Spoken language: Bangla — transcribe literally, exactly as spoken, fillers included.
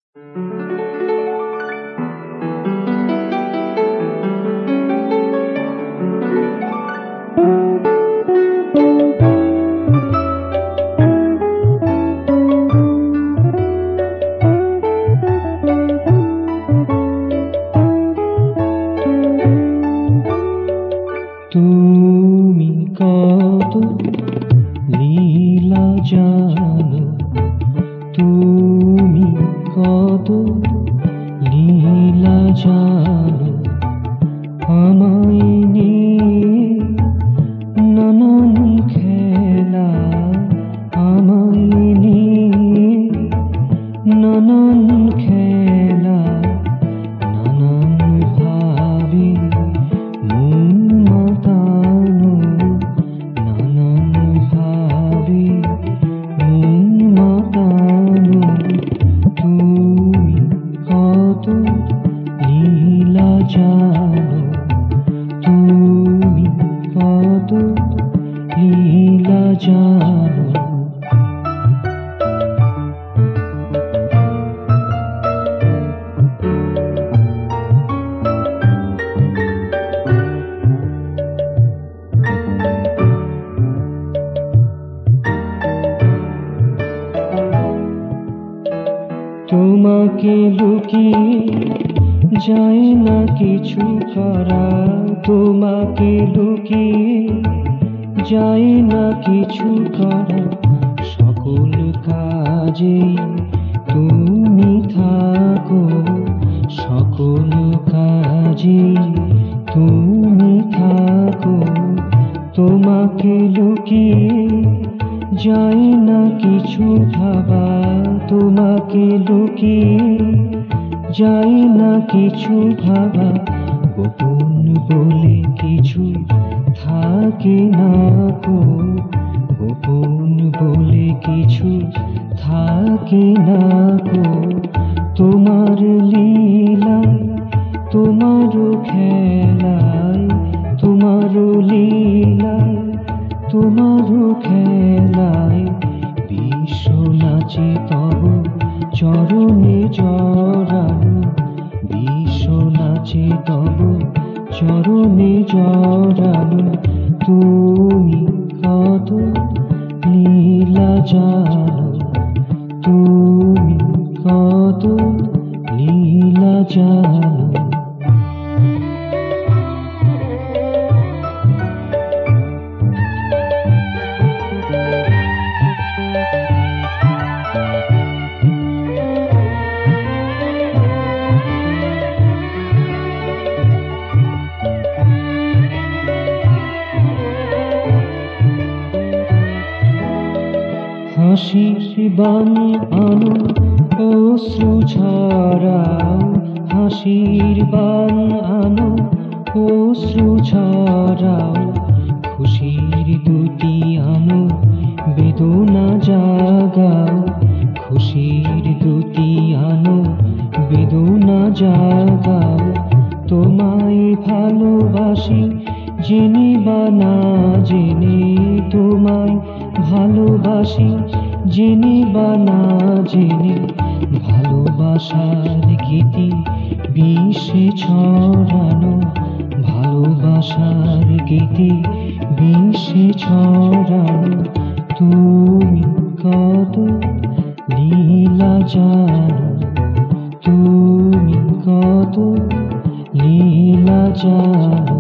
তুমি কত লীলা জানো, তুমি কত লীলা জানো, আমায় নিয়ে নানান খেলা, আমায় নিয়ে নানান খেলা, নানান ভাবে মন মাতানো, নানান ভাবে মন মাতানো। তুমি কত লীলা জানো, তুমি কত লীলা জানো। তোমাকে লুকিয়ে যায় না কিছু করা, তোমাকে লুকিয়ে যায় না কিছু করা, সকল কাজে তুমি থাকো, সকল কাজে তুমি থাকো। তোমাকে লুকিয়ে যায় না কিছু ভাবা, তোমাকে লুকিয়ে যায় না কিছু ভাবা, গোপন বলে কিছু থাকে না কো, গোপন বলে কিছু থাকে না কো। তোমার লীলায়, তোমার খেলায়, তোমার লীলায়, তোমার খেলায় বিশ্ব নাচে তব চরণে জড়ানো, বিশ্ব নাচে তব চরণে জড়ানো। তুমি কত লীলা জানো, তুমি কত লীলা জানো। হাসির বান আনো, অশ্রু ঝরাও, হাসির বান আনো, অশ্রু ঝরাও, খুশির দুটি আনো, বেদনা জাগাও, খুশির দুটি আনো, বেদনা জাগাও। তোমায় ভালোবাসি জেনে বা না জেনে, তোমায় ভালোবাসি জেনে বা না জেনে, ভালোবাসার গীতি বিশ্বে ছড়ানো, ভালোবাসার গীতি বিশ্বে ছড়ানো। তুমি কত লীলা জানো, তুমি কত লীলা জানো।